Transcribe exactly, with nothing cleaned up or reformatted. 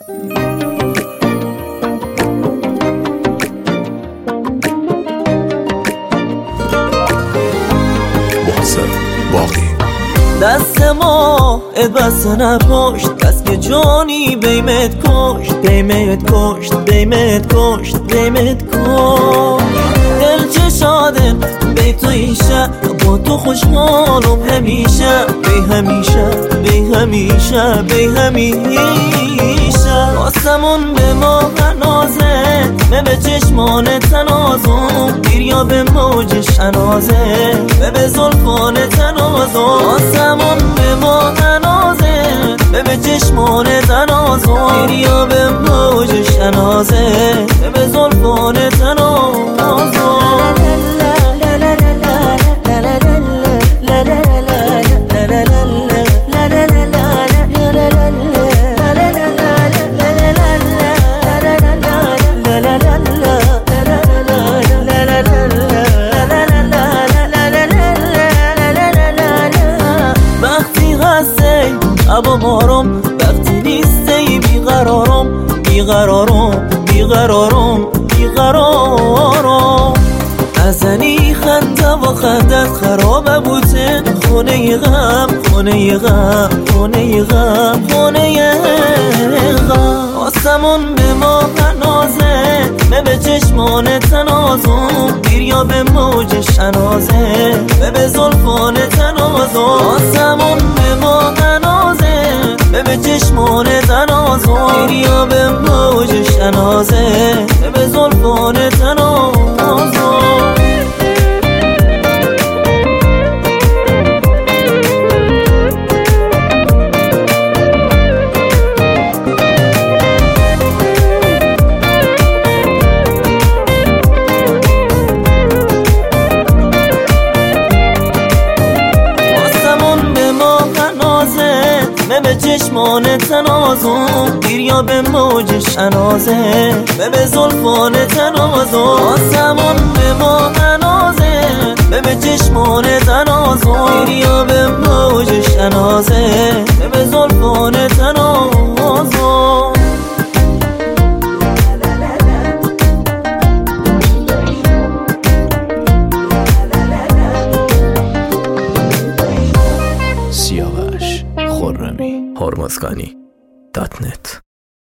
دست ما بس نپشت، بس که جانی بیمت کشت، بیمت کشت، بیمت کشت، بیمت کشت. دل چه شاده بی تو ایشه، با تو خوشحالم همیشه، بی همیشه، بی همیشه، بی همیشه. آسمون به ما نازه، من به چشمان تنازم، گریا به موج شنازه، من به زلفان تنازم. آسمون به ما نازه، من به چشمان تنازم، گریا به موج شنازه، من به زلفان تنازم. ابا مارم وقتی نیستی بیقرارم، بیقرارم، بیقرارم، بیقرارم. ازنی خنده و خندت خرابه بوده، خونه غم، خونه غم، خونه غم، خونه غم. آسمون به ما نازه، من به چشمان تنازم، گریا به موج شنازه، من به زلفان تنازم. آسمون به ما به چشمان تنازم، گریا به موج شنازه، به زلفان تنازم. به چشمان تنازم، گریا به موج شنازه، به زلفان تنازم. آسمون به ما نازه، به چشمان تنازم، گریا به موج شنازه، به زلفان تنازم. سیاوش خرمی هرمزگانی دات نت